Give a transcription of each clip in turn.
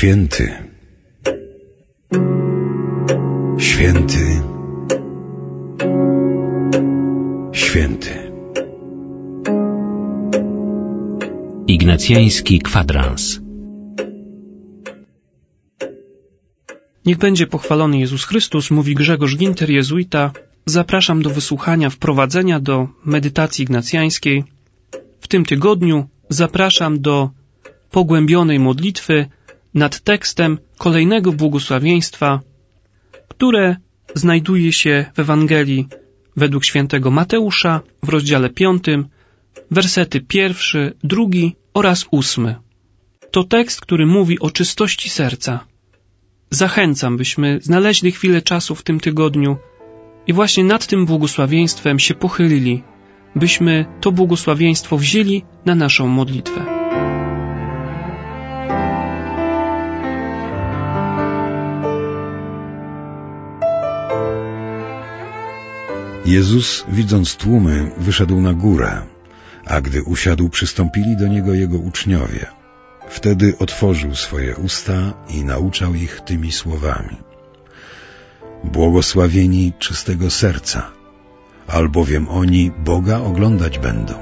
Święty, święty, święty. Ignacjański kwadrans. Niech będzie pochwalony Jezus Chrystus, mówi Grzegorz Ginter, jezuita. Zapraszam do wysłuchania wprowadzenia do medytacji ignacjańskiej. W tym tygodniu zapraszam do pogłębionej modlitwy nad tekstem kolejnego błogosławieństwa, które znajduje się w Ewangelii według świętego Mateusza w rozdziale 5, wersety 1, 2 oraz 8. To tekst, który mówi o czystości serca. Zachęcam, byśmy znaleźli chwilę czasu w tym tygodniu i właśnie nad tym błogosławieństwem się pochylili, byśmy to błogosławieństwo wzięli na naszą modlitwę. Jezus, widząc tłumy, wyszedł na górę, a gdy usiadł, przystąpili do Niego Jego uczniowie. Wtedy otworzył swoje usta i nauczał ich tymi słowami. Błogosławieni czystego serca, albowiem oni Boga oglądać będą.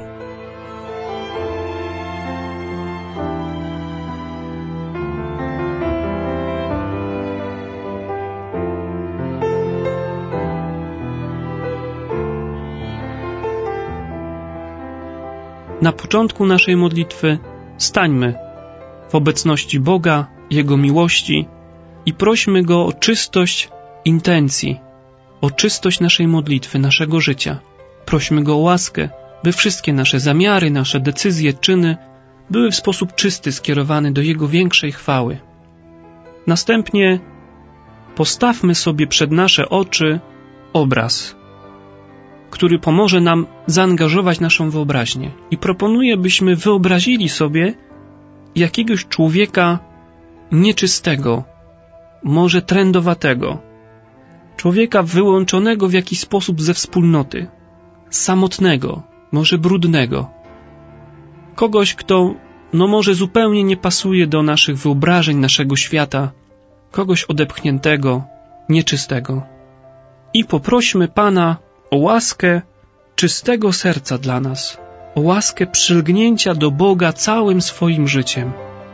Na początku naszej modlitwy stańmy w obecności Boga, Jego miłości i prośmy Go o czystość intencji, o czystość naszej modlitwy, naszego życia. Prośmy Go o łaskę, by wszystkie nasze zamiary, nasze decyzje, czyny były w sposób czysty skierowane do Jego większej chwały. Następnie postawmy sobie przed nasze oczy obraz, który pomoże nam zaangażować naszą wyobraźnię. I proponuję, byśmy wyobrazili sobie jakiegoś człowieka nieczystego, może trędowatego, człowieka wyłączonego w jakiś sposób ze wspólnoty, samotnego, może brudnego, kogoś, kto może zupełnie nie pasuje do naszych wyobrażeń, naszego świata, kogoś odepchniętego, nieczystego. I poprośmy Pana o łaskę czystego serca dla nas, o łaskę przylgnięcia do Boga całym swoim życiem.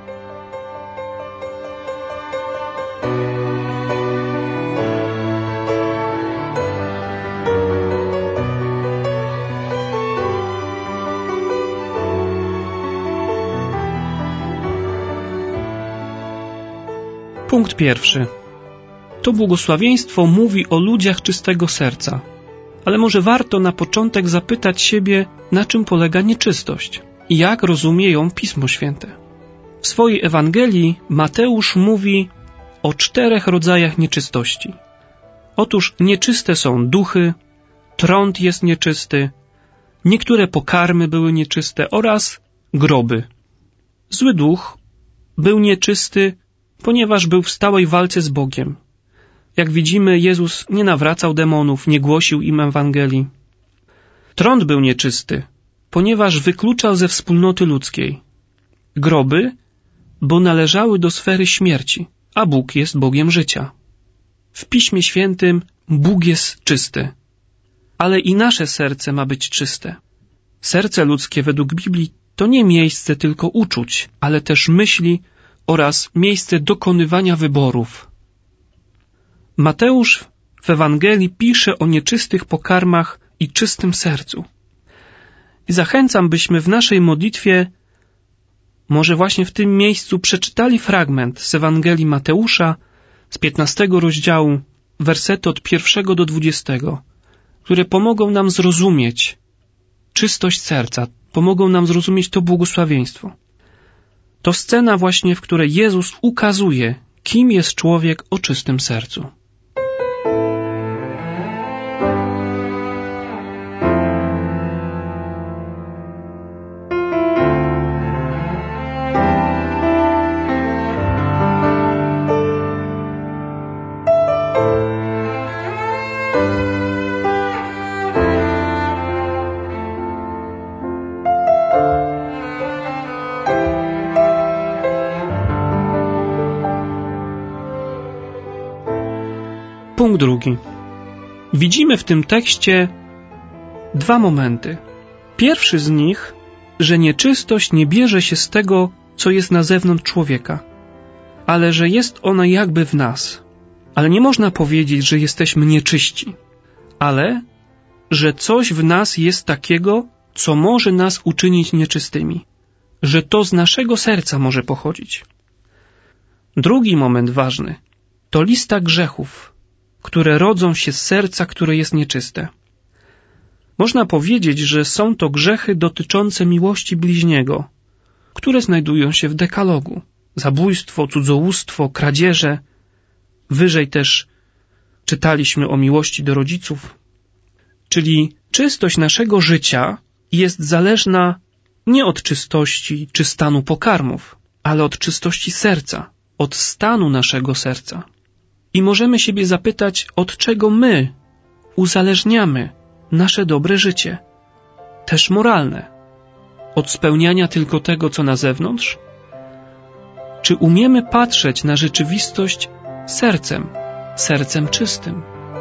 Punkt pierwszy. To błogosławieństwo mówi o ludziach czystego serca. Ale może warto na początek zapytać siebie, na czym polega nieczystość i jak rozumie ją Pismo Święte. W swojej Ewangelii Mateusz mówi o 4 rodzajach nieczystości. Otóż nieczyste są duchy, trąd jest nieczysty, niektóre pokarmy były nieczyste oraz groby. Zły duch był nieczysty, ponieważ był w stałej walce z Bogiem. Jak widzimy, Jezus nie nawracał demonów, nie głosił im Ewangelii. Trąd był nieczysty, ponieważ wykluczał ze wspólnoty ludzkiej. Groby, bo należały do sfery śmierci, a Bóg jest Bogiem życia. W Piśmie Świętym Bóg jest czysty, ale i nasze serce ma być czyste. Serce ludzkie według Biblii to nie miejsce tylko uczuć, ale też myśli oraz miejsce dokonywania wyborów. Mateusz w Ewangelii pisze o nieczystych pokarmach i czystym sercu. I zachęcam, byśmy w naszej modlitwie może właśnie w tym miejscu przeczytali fragment z Ewangelii Mateusza z 15 rozdziału, wersety od 1 do 20, które pomogą nam zrozumieć czystość serca, pomogą nam zrozumieć to błogosławieństwo. To scena właśnie, w której Jezus ukazuje, kim jest człowiek o czystym sercu. Punkt drugi. Widzimy w tym tekście dwa momenty. Pierwszy z nich, że nieczystość nie bierze się z tego, co jest na zewnątrz człowieka, ale że jest ona jakby w nas. Ale nie można powiedzieć, że jesteśmy nieczyści, ale że coś w nas jest takiego, co może nas uczynić nieczystymi, że to z naszego serca może pochodzić. Drugi moment ważny to lista grzechów, które rodzą się z serca, które jest nieczyste. Można powiedzieć, że są to grzechy dotyczące miłości bliźniego, które znajdują się w dekalogu. Zabójstwo, cudzołóstwo, kradzieże. Wyżej też czytaliśmy o miłości do rodziców. Czyli czystość naszego życia jest zależna nie od czystości czy stanu pokarmów, ale od czystości serca, od stanu naszego serca. I możemy siebie zapytać, od czego my uzależniamy nasze dobre życie, też moralne. Od spełniania tylko tego, co na zewnątrz? Czy umiemy patrzeć na rzeczywistość sercem czystym?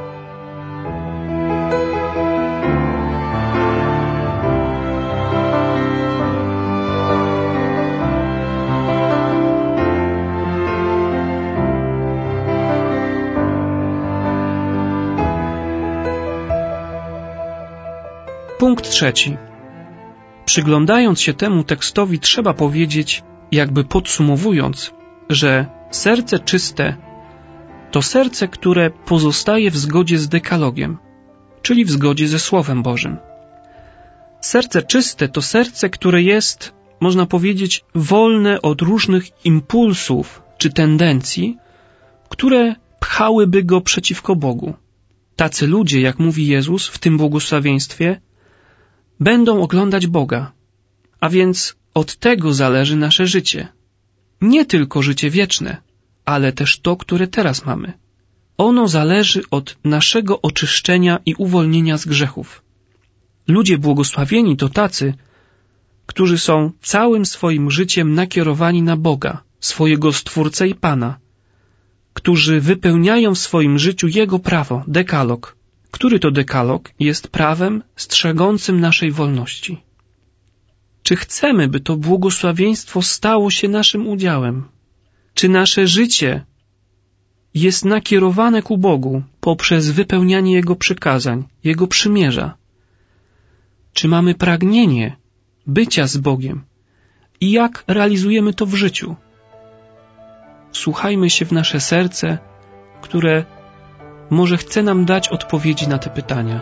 Punkt trzeci. Przyglądając się temu tekstowi, trzeba powiedzieć, jakby podsumowując, że serce czyste to serce, które pozostaje w zgodzie z dekalogiem, czyli w zgodzie ze Słowem Bożym. Serce czyste to serce, które jest, można powiedzieć, wolne od różnych impulsów czy tendencji, które pchałyby go przeciwko Bogu. Tacy ludzie, jak mówi Jezus w tym błogosławieństwie, będą oglądać Boga, a więc od tego zależy nasze życie. Nie tylko życie wieczne, ale też to, które teraz mamy. Ono zależy od naszego oczyszczenia i uwolnienia z grzechów. Ludzie błogosławieni to tacy, którzy są całym swoim życiem nakierowani na Boga, swojego Stwórcę i Pana, którzy wypełniają w swoim życiu Jego prawo, dekalog, który to dekalog jest prawem strzegącym naszej wolności. Czy chcemy, by to błogosławieństwo stało się naszym udziałem? Czy nasze życie jest nakierowane ku Bogu poprzez wypełnianie Jego przykazań, Jego przymierza? Czy mamy pragnienie bycia z Bogiem? I jak realizujemy to w życiu? Wsłuchajmy się w nasze serce, które może chce nam dać odpowiedzi na te pytania.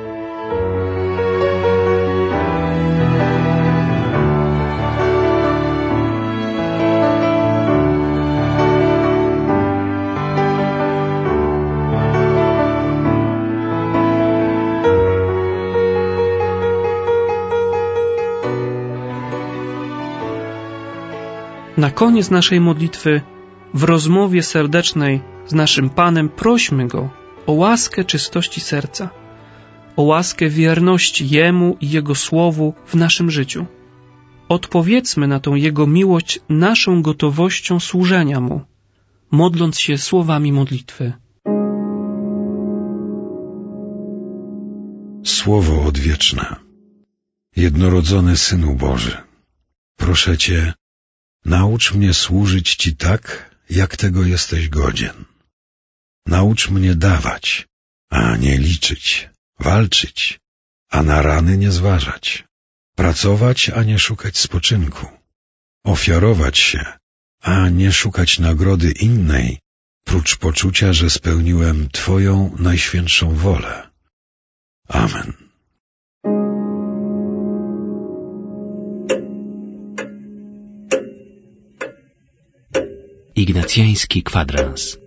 Na koniec naszej modlitwy, w rozmowie serdecznej z naszym Panem, prośmy Go o łaskę czystości serca, o łaskę wierności Jemu i Jego Słowu w naszym życiu. Odpowiedzmy na tą Jego miłość naszą gotowością służenia Mu, modląc się słowami modlitwy. Słowo odwieczne, jednorodzony Synu Boży, proszę Cię, naucz mnie służyć Ci tak, jak tego jesteś godzien. Naucz mnie dawać, a nie liczyć, walczyć, a na rany nie zważać, pracować, a nie szukać spoczynku, ofiarować się, a nie szukać nagrody innej, prócz poczucia, że spełniłem Twoją najświętszą wolę. Amen. Ignacjański kwadrans.